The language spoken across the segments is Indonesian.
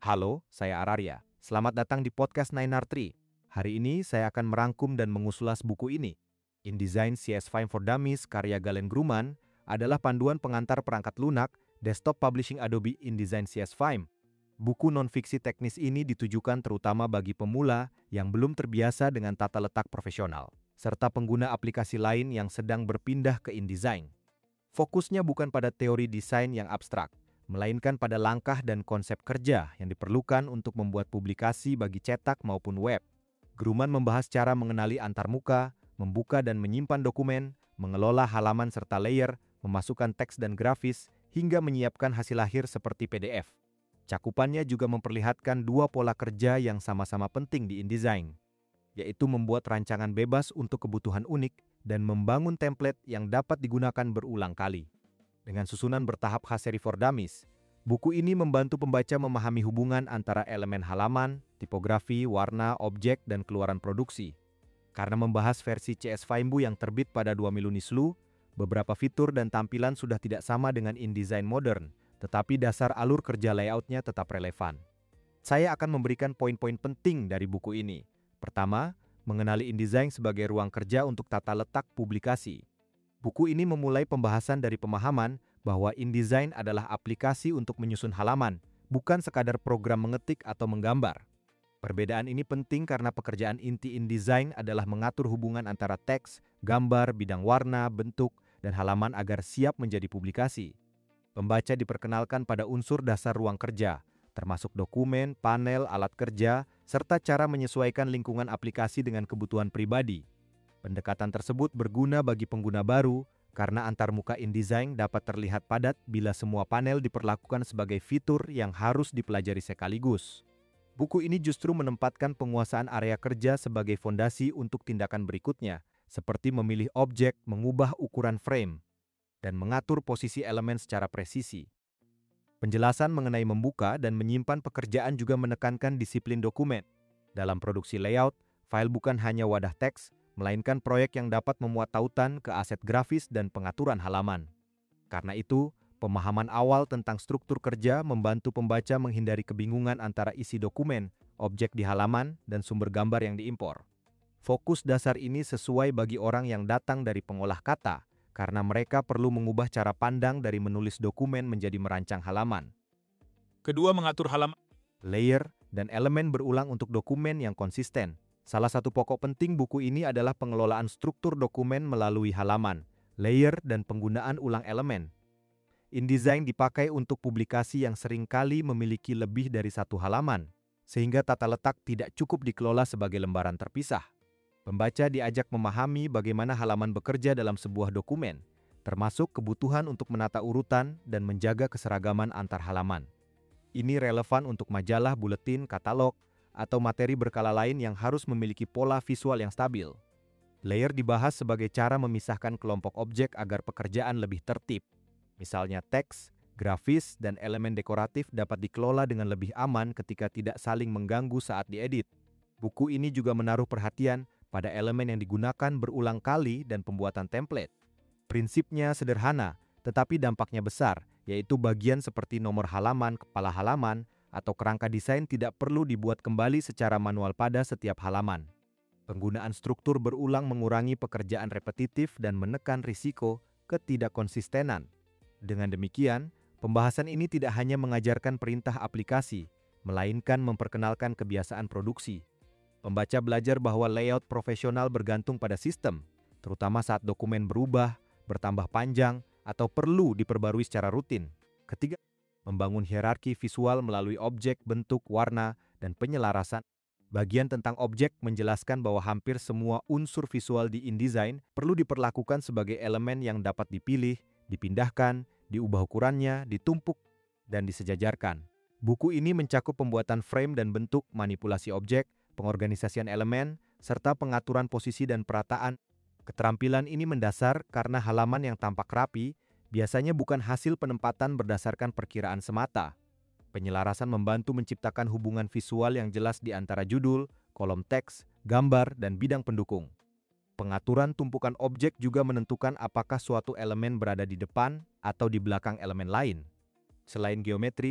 Halo, saya Araria. Selamat datang di podcast 9R3. Hari ini saya akan merangkum dan mengulas buku ini. InDesign CS5 for Dummies karya Galen Gruman adalah panduan pengantar perangkat lunak desktop publishing Adobe InDesign CS5. Buku non-fiksi teknis ini ditujukan terutama bagi pemula yang belum terbiasa dengan tata letak profesional, serta pengguna aplikasi lain yang sedang berpindah ke InDesign. Fokusnya bukan pada teori desain yang abstrak, melainkan pada langkah dan konsep kerja yang diperlukan untuk membuat publikasi bagi cetak maupun web. Gruman membahas cara mengenali antarmuka, membuka dan menyimpan dokumen, mengelola halaman serta layer, memasukkan teks dan grafis, hingga menyiapkan hasil akhir seperti PDF. Cakupannya juga memperlihatkan dua pola kerja yang sama-sama penting di InDesign, yaitu membuat rancangan bebas untuk kebutuhan unik dan membangun template yang dapat digunakan berulang kali. Dengan susunan bertahap khas seri for Dummies, buku ini membantu pembaca memahami hubungan antara elemen halaman, tipografi, warna, objek, dan keluaran produksi. Karena membahas versi CS5 yang terbit pada 2 Mei lalu, beberapa fitur dan tampilan sudah tidak sama dengan InDesign modern, tetapi dasar alur kerja layoutnya tetap relevan. Saya akan memberikan poin-poin penting dari buku ini. Pertama, mengenali InDesign sebagai ruang kerja untuk tata letak publikasi. Buku ini memulai pembahasan dari pemahaman bahwa InDesign adalah aplikasi untuk menyusun halaman, bukan sekadar program mengetik atau menggambar. Perbedaan ini penting karena pekerjaan inti InDesign adalah mengatur hubungan antara teks, gambar, bidang warna, bentuk, dan halaman agar siap menjadi publikasi. Pembaca diperkenalkan pada unsur dasar ruang kerja, termasuk dokumen, panel, alat kerja, serta cara menyesuaikan lingkungan aplikasi dengan kebutuhan pribadi. Pendekatan tersebut berguna bagi pengguna baru karena antarmuka InDesign dapat terlihat padat bila semua panel diperlakukan sebagai fitur yang harus dipelajari sekaligus. Buku ini justru menempatkan penguasaan area kerja sebagai fondasi untuk tindakan berikutnya, seperti memilih objek, mengubah ukuran frame, dan mengatur posisi elemen secara presisi. Penjelasan mengenai membuka dan menyimpan pekerjaan juga menekankan disiplin dokumen. Dalam produksi layout, file bukan hanya wadah teks, melainkan proyek yang dapat memuat tautan ke aset grafis dan pengaturan halaman. Karena itu, pemahaman awal tentang struktur kerja membantu pembaca menghindari kebingungan antara isi dokumen, objek di halaman, dan sumber gambar yang diimpor. Fokus dasar ini sesuai bagi orang yang datang dari pengolah kata, karena mereka perlu mengubah cara pandang dari menulis dokumen menjadi merancang halaman. Kedua, mengatur halaman. Layer dan elemen berulang untuk dokumen yang konsisten. Salah satu pokok penting buku ini adalah pengelolaan struktur dokumen melalui halaman, layer, dan penggunaan ulang elemen. InDesign dipakai untuk publikasi yang seringkali memiliki lebih dari satu halaman, sehingga tata letak tidak cukup dikelola sebagai lembaran terpisah. Pembaca diajak memahami bagaimana halaman bekerja dalam sebuah dokumen, termasuk kebutuhan untuk menata urutan dan menjaga keseragaman antar halaman. Ini relevan untuk majalah, buletin, katalog, atau materi berkala lain yang harus memiliki pola visual yang stabil. Layer dibahas sebagai cara memisahkan kelompok objek agar pekerjaan lebih tertib. Misalnya teks, grafis, dan elemen dekoratif dapat dikelola dengan lebih aman ketika tidak saling mengganggu saat diedit. Buku ini juga menaruh perhatian pada elemen yang digunakan berulang kali dan pembuatan template. Prinsipnya sederhana, tetapi dampaknya besar, yaitu bagian seperti nomor halaman, kepala halaman, atau kerangka desain tidak perlu dibuat kembali secara manual pada setiap halaman. Penggunaan struktur berulang mengurangi pekerjaan repetitif dan menekan risiko ketidakkonsistenan. Dengan demikian, pembahasan ini tidak hanya mengajarkan perintah aplikasi, melainkan memperkenalkan kebiasaan produksi. Pembaca belajar bahwa layout profesional bergantung pada sistem, terutama saat dokumen berubah, bertambah panjang, atau perlu diperbarui secara rutin. Ketiga, membangun hierarki visual melalui objek, bentuk, warna, dan penyelarasan. Bagian tentang objek menjelaskan bahwa hampir semua unsur visual di InDesign perlu diperlakukan sebagai elemen yang dapat dipilih, dipindahkan, diubah ukurannya, ditumpuk, dan disejajarkan. Buku ini mencakup pembuatan frame dan bentuk, manipulasi objek, pengorganisasian elemen, serta pengaturan posisi dan perataan. Keterampilan ini mendasar karena halaman yang tampak rapi biasanya bukan hasil penempatan berdasarkan perkiraan semata. Penyelarasan membantu menciptakan hubungan visual yang jelas di antara judul, kolom teks, gambar, dan bidang pendukung. Pengaturan tumpukan objek juga menentukan apakah suatu elemen berada di depan atau di belakang elemen lain. Selain geometri,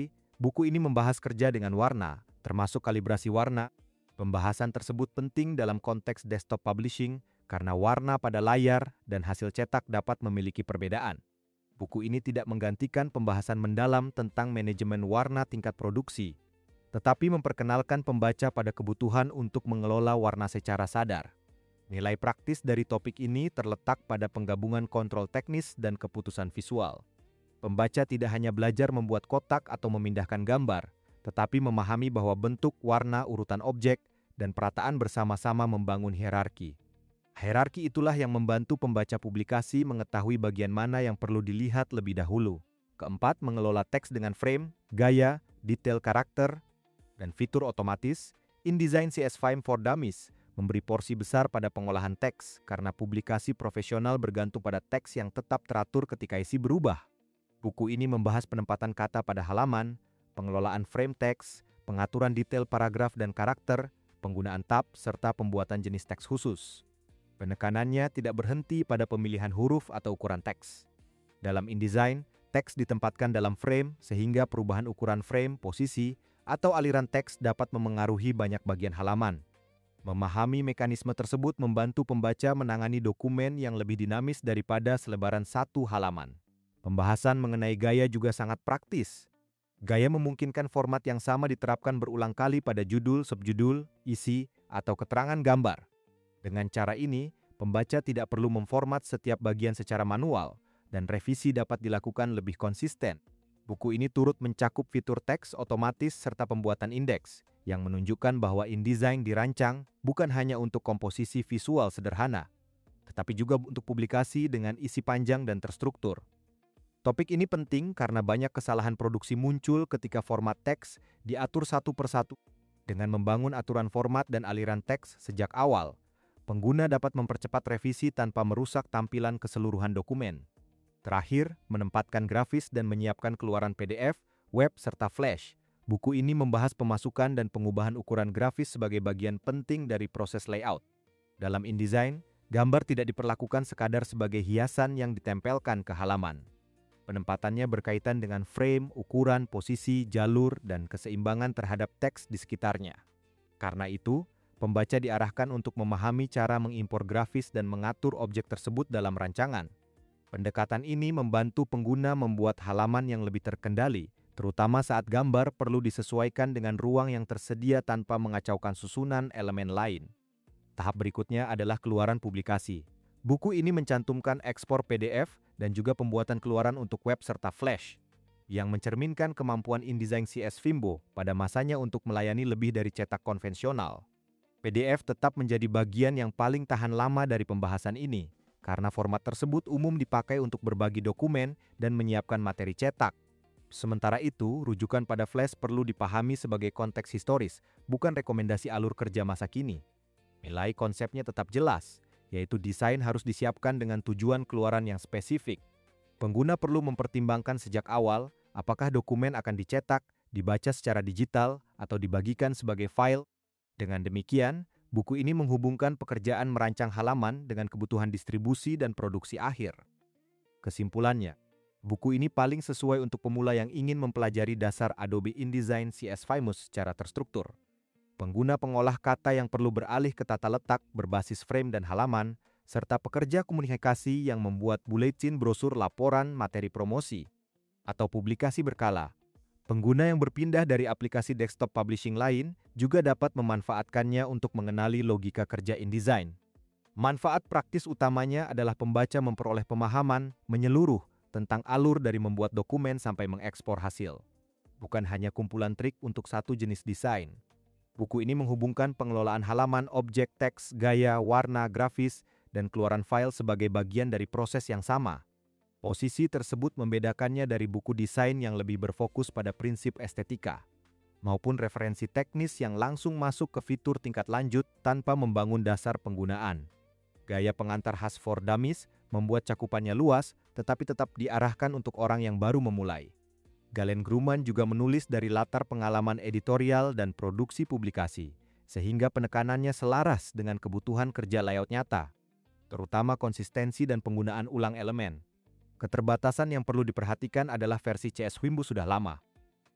Buku ini membahas kerja dengan warna, termasuk kalibrasi warna. Pembahasan tersebut penting dalam konteks desktop publishing karena warna pada layar dan hasil cetak dapat memiliki perbedaan. Buku ini tidak menggantikan pembahasan mendalam tentang manajemen warna tingkat produksi, tetapi memperkenalkan pembaca pada kebutuhan untuk mengelola warna secara sadar. Nilai praktis dari topik ini terletak pada penggabungan kontrol teknis dan keputusan visual. Pembaca tidak hanya belajar membuat kotak atau memindahkan gambar, tetapi memahami bahwa bentuk, warna, urutan objek, dan perataan bersama-sama membangun hierarki. Hierarki itulah yang membantu pembaca publikasi mengetahui bagian mana yang perlu dilihat lebih dahulu. Keempat, mengelola teks dengan frame, gaya, detail karakter, dan fitur otomatis. InDesign CS5 for Dummies memberi porsi besar pada pengolahan teks karena publikasi profesional bergantung pada teks yang tetap teratur ketika isi berubah. Buku ini membahas penempatan kata pada halaman, pengelolaan frame teks, pengaturan detail paragraf dan karakter, penggunaan tab, serta pembuatan jenis teks khusus. Penekanannya tidak berhenti pada pemilihan huruf atau ukuran teks. Dalam InDesign, teks ditempatkan dalam frame sehingga perubahan ukuran frame, posisi, atau aliran teks dapat memengaruhi banyak bagian halaman. Memahami mekanisme tersebut membantu pembaca menangani dokumen yang lebih dinamis daripada selebaran satu halaman. Pembahasan mengenai gaya juga sangat praktis. Gaya memungkinkan format yang sama diterapkan berulang kali pada judul, subjudul, isi, atau keterangan gambar. Dengan cara ini, pembaca tidak perlu memformat setiap bagian secara manual, dan revisi dapat dilakukan lebih konsisten. Buku ini turut mencakup fitur teks otomatis serta pembuatan indeks, yang menunjukkan bahwa InDesign dirancang bukan hanya untuk komposisi visual sederhana, tetapi juga untuk publikasi dengan isi panjang dan terstruktur. Topik ini penting karena banyak kesalahan produksi muncul ketika format teks diatur satu persatu. Dengan membangun aturan format dan aliran teks sejak awal, pengguna dapat mempercepat revisi tanpa merusak tampilan keseluruhan dokumen. Terakhir, menempatkan grafis dan menyiapkan keluaran PDF, web, serta flash. Buku ini membahas pemasukan dan pengubahan ukuran grafis sebagai bagian penting dari proses layout. Dalam InDesign, gambar tidak diperlakukan sekadar sebagai hiasan yang ditempelkan ke halaman. Penempatannya berkaitan dengan frame, ukuran, posisi, jalur, dan keseimbangan terhadap teks di sekitarnya. Karena itu, pembaca diarahkan untuk memahami cara mengimpor grafis dan mengatur objek tersebut dalam rancangan. Pendekatan ini membantu pengguna membuat halaman yang lebih terkendali, terutama saat gambar perlu disesuaikan dengan ruang yang tersedia tanpa mengacaukan susunan elemen lain. Tahap berikutnya adalah keluaran publikasi. Buku ini mencantumkan ekspor PDF dan juga pembuatan keluaran untuk web serta flash, yang mencerminkan kemampuan InDesign CS Fimbo pada masanya untuk melayani lebih dari cetak konvensional. PDF tetap menjadi bagian yang paling tahan lama dari pembahasan ini, karena format tersebut umum dipakai untuk berbagi dokumen dan menyiapkan materi cetak. Sementara itu, rujukan pada flash perlu dipahami sebagai konteks historis, bukan rekomendasi alur kerja masa kini. Nilai konsepnya tetap jelas, yaitu desain harus disiapkan dengan tujuan keluaran yang spesifik. Pengguna perlu mempertimbangkan sejak awal apakah dokumen akan dicetak, dibaca secara digital, atau dibagikan sebagai file. Dengan demikian, buku ini menghubungkan pekerjaan merancang halaman dengan kebutuhan distribusi dan produksi akhir. Kesimpulannya, buku ini paling sesuai untuk pemula yang ingin mempelajari dasar Adobe InDesign CS5 secara terstruktur. Pengguna pengolah kata yang perlu beralih ke tata letak berbasis frame dan halaman, serta pekerja komunikasi yang membuat buletin, brosur, laporan, materi promosi, atau publikasi berkala. Pengguna yang berpindah dari aplikasi desktop publishing lain juga dapat memanfaatkannya untuk mengenali logika kerja InDesign. Manfaat praktis utamanya adalah pembaca memperoleh pemahaman menyeluruh tentang alur dari membuat dokumen sampai mengekspor hasil. Bukan hanya kumpulan trik untuk satu jenis desain. Buku ini menghubungkan pengelolaan halaman, objek, teks, gaya, warna, grafis, dan keluaran file sebagai bagian dari proses yang sama. Posisi tersebut membedakannya dari buku desain yang lebih berfokus pada prinsip estetika, maupun referensi teknis yang langsung masuk ke fitur tingkat lanjut tanpa membangun dasar penggunaan. Gaya pengantar khas for Dummies membuat cakupannya luas, tetapi tetap diarahkan untuk orang yang baru memulai. Galen Gruman juga menulis dari latar pengalaman editorial dan produksi publikasi, sehingga penekanannya selaras dengan kebutuhan kerja layout nyata, terutama konsistensi dan penggunaan ulang elemen. Keterbatasan yang perlu diperhatikan adalah versi CS Fimbo sudah lama.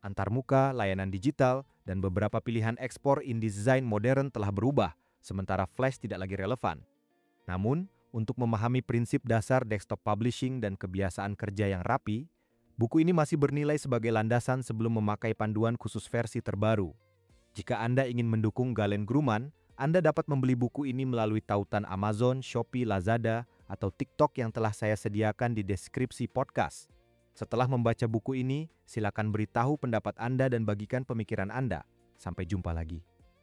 Antarmuka, layanan digital, dan beberapa pilihan ekspor InDesign modern telah berubah, sementara Flash tidak lagi relevan. Namun, untuk memahami prinsip dasar desktop publishing dan kebiasaan kerja yang rapi, buku ini masih bernilai sebagai landasan sebelum memakai panduan khusus versi terbaru. Jika Anda ingin mendukung Galen Gruman, Anda dapat membeli buku ini melalui tautan Amazon, Shopee, Lazada, atau TikTok yang telah saya sediakan di deskripsi podcast. Setelah membaca buku ini, silakan beritahu pendapat Anda dan bagikan pemikiran Anda. Sampai jumpa lagi.